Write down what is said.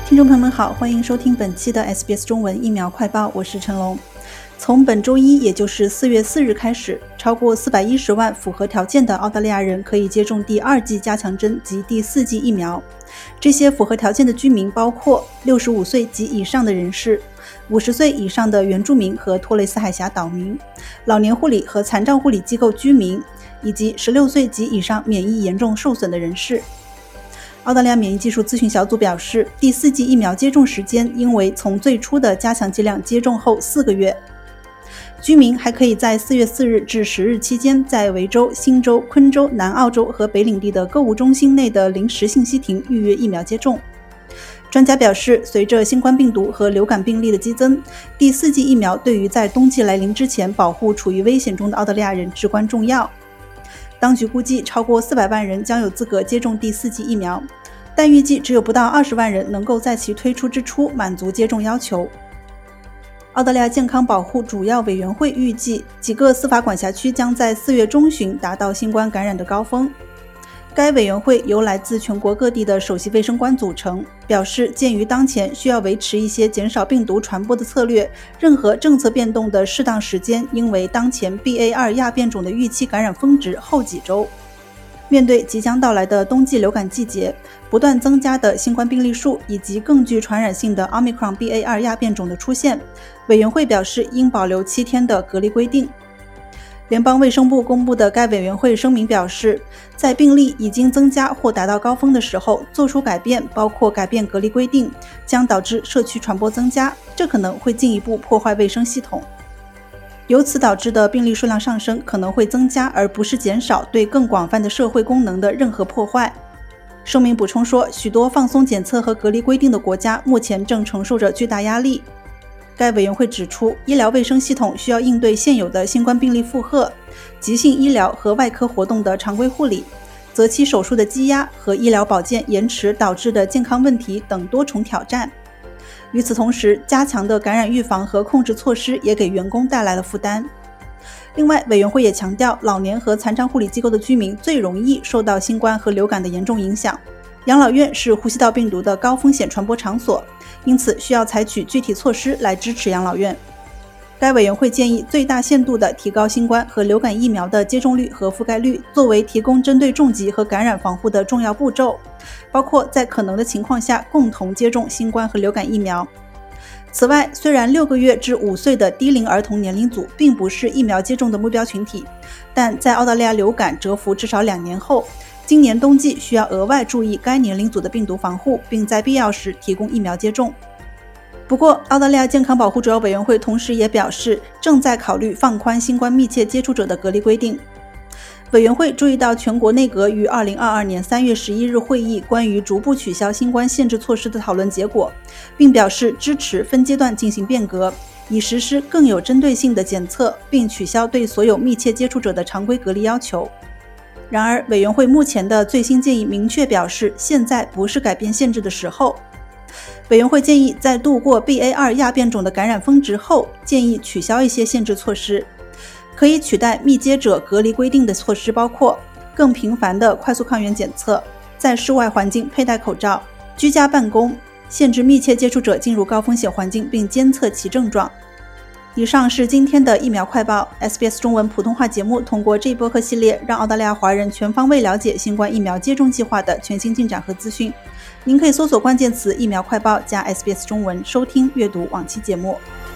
听众朋友们好，欢迎收听本期的 SBS 中文疫苗快报，我是陈龙。从本周一，也就是4月4日开始，超过410万符合条件的澳大利亚人可以接种第2剂加强针及第4剂疫苗。这些符合条件的居民包括65岁及以上的人士、50岁以上的原住民和托雷斯海峡岛民、老年护理和残障护理机构居民，以及16岁及以上免疫严重受损的人士。澳大利亚免疫技术咨询小组表示，第4剂疫苗接种时间应为从最初的加强剂量接种后4个月。居民还可以在4月4日至10日期间，在维州、新州、昆州、南澳洲和北领地的购物中心内的临时信息亭预约疫苗接种。专家表示，随着新冠病毒和流感病例的激增，第4剂疫苗对于在冬季来临之前保护处于危险中的澳大利亚人至关重要。当局估计超过400万人将有资格接种第4剂疫苗，但预计只有不到20万人能够在其推出之初满足接种要求。澳大利亚健康保护主要委员会预计，几个司法管辖区将在4月中旬达到新冠感染的高峰。该委员会由来自全国各地的首席卫生官组成，表示鉴于当前需要维持一些减少病毒传播的策略，任何政策变动的适当时间应为当前 BA.2 亚变种的预期感染峰值后几周。面对即将到来的冬季流感季节，不断增加的新冠病例数以及更具传染性的 Omicron BA.2 亚变种的出现，委员会表示应保留7天的隔离规定。联邦卫生部公布的该委员会声明表示，在病例已经增加或达到高峰的时候做出改变，包括改变隔离规定，将导致社区传播增加，这可能会进一步破坏卫生系统。由此导致的病例数量上升可能会增加，而不是减少对更广泛的社会功能的任何破坏。声明补充说，许多放松检测和隔离规定的国家目前正承受着巨大压力。该委员会指出，医疗卫生系统需要应对现有的新冠病例负荷、急性医疗和外科活动的常规护理、择期手术的积压和医疗保健延迟导致的健康问题等多重挑战。与此同时，加强的感染预防和控制措施也给员工带来了负担。另外，委员会也强调，老年和残障护理机构的居民最容易受到新冠和流感的严重影响。养老院是呼吸道病毒的高风险传播场所，因此需要采取具体措施来支持养老院。该委员会建议最大限度地提高新冠和流感疫苗的接种率和覆盖率，作为提供针对重疾和感染防护的重要步骤，包括在可能的情况下共同接种新冠和流感疫苗。此外，虽然6个月至5岁的低龄儿童年龄组并不是疫苗接种的目标群体，但在澳大利亚流感蛰伏至少2年后，今年冬季需要额外注意该年龄组的病毒防护，并在必要时提供疫苗接种。不过，澳大利亚健康保护主要委员会同时也表示，正在考虑放宽新冠密切接触者的隔离规定。委员会注意到全国内阁于2022年3月11日会议关于逐步取消新冠限制措施的讨论结果，并表示支持分阶段进行变革，以实施更有针对性的检测，并取消对所有密切接触者的常规隔离要求。然而，委员会目前的最新建议明确表示，现在不是改变限制的时候。委员会建议在度过 BA.2 亚变种的感染峰值后，建议取消一些限制措施。可以取代密接者隔离规定的措施包括更频繁的快速抗原检测、在室外环境佩戴口罩、居家办公、限制密切接触者进入高风险环境并监测其症状。以上是今天的疫苗快报。 SBS 中文普通话节目通过这一播客系列，让澳大利亚华人全方位了解新冠疫苗接种计划的全新进展和资讯。您可以搜索关键词疫苗快报加 SBS 中文收听阅读往期节目。